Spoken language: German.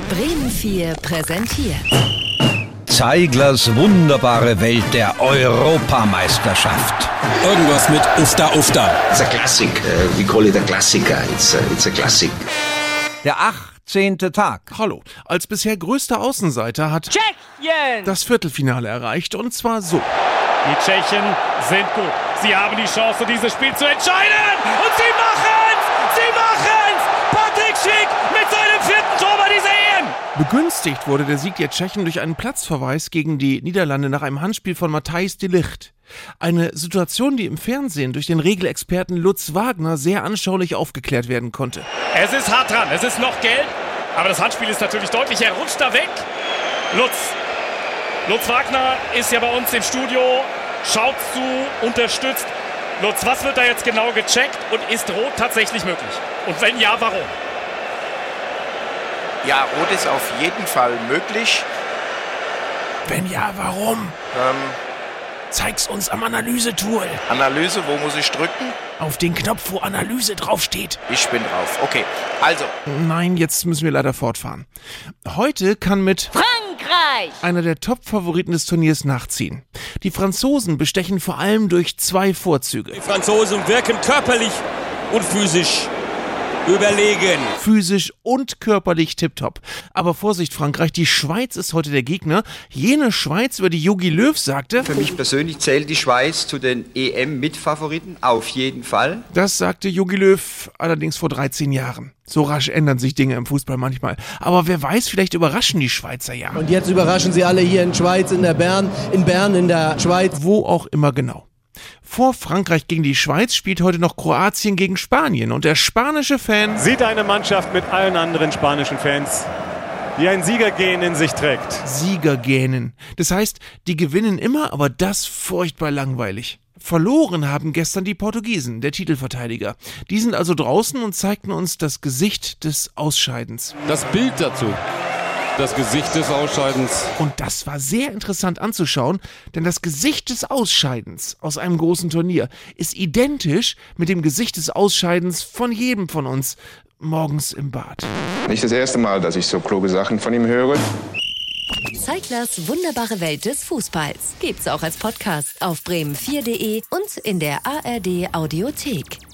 Bremen 4 präsentiert Zeiglers wunderbare Welt der Europameisterschaft. Irgendwas mit Ufta. It's a classic. We call it a Klassiker. It's a classic. Der 18. Tag. Hallo, als bisher größter Außenseiter hat Tschechien das Viertelfinale erreicht, und zwar so. Die Tschechen sind gut. Sie haben die Chance, dieses Spiel zu entscheiden. Und sie machen's! Sie machen's! Patrick Schick mit seinem 4. Tor bei dieser EM. Begünstigt wurde der Sieg der Tschechen durch einen Platzverweis gegen die Niederlande nach einem Handspiel von Matthijs de Ligt. Eine Situation, die im Fernsehen durch den Regelexperten Lutz Wagner sehr anschaulich aufgeklärt werden konnte. Es ist hart dran, es ist noch gelb. Aber das Handspiel ist natürlich deutlich. Er rutscht da weg. Lutz Wagner ist ja bei uns im Studio, schaut zu, unterstützt. Lutz, was wird da jetzt genau gecheckt und ist Rot tatsächlich möglich? Und wenn ja, warum? Ja, Rot ist auf jeden Fall möglich. Wenn ja, warum? Zeig's uns am Analysetool. Analyse, wo muss ich drücken? Auf den Knopf, wo Analyse draufsteht. Ich bin drauf. Okay, also. Nein, jetzt müssen wir leider fortfahren. Heute kann mit Frankreich einer der Top-Favoriten des Turniers nachziehen. Die Franzosen bestechen vor allem durch zwei Vorzüge. Die Franzosen wirken körperlich und physisch überlegen. Physisch und körperlich tipptopp. Aber Vorsicht, Frankreich, die Schweiz ist heute der Gegner. Jene Schweiz, über die Jogi Löw sagte: Für mich persönlich zählt die Schweiz zu den EM-Mitfavoriten, auf jeden Fall. Das sagte Jogi Löw allerdings vor 13 Jahren. So rasch ändern sich Dinge im Fußball manchmal. Aber wer weiß, vielleicht überraschen die Schweizer ja. Und jetzt überraschen sie alle hier in Schweiz, in Bern, in der Schweiz. Wo auch immer genau. Vor Frankreich gegen die Schweiz spielt heute noch Kroatien gegen Spanien. Und der spanische Fan sieht eine Mannschaft mit allen anderen spanischen Fans, die ein Siegergehen in sich trägt. Siegergähnen. Das heißt, die gewinnen immer, aber das furchtbar langweilig. Verloren haben gestern die Portugiesen, der Titelverteidiger. Die sind also draußen und zeigten uns das Gesicht des Ausscheidens. Das Bild dazu. Das Gesicht des Ausscheidens. Und das war sehr interessant anzuschauen, denn das Gesicht des Ausscheidens aus einem großen Turnier ist identisch mit dem Gesicht des Ausscheidens von jedem von uns morgens im Bad. Nicht das erste Mal, dass ich so kluge Sachen von ihm höre. Zeiglers wunderbare Welt des Fußballs gibt's auch als Podcast auf bremen4.de und in der ARD Audiothek.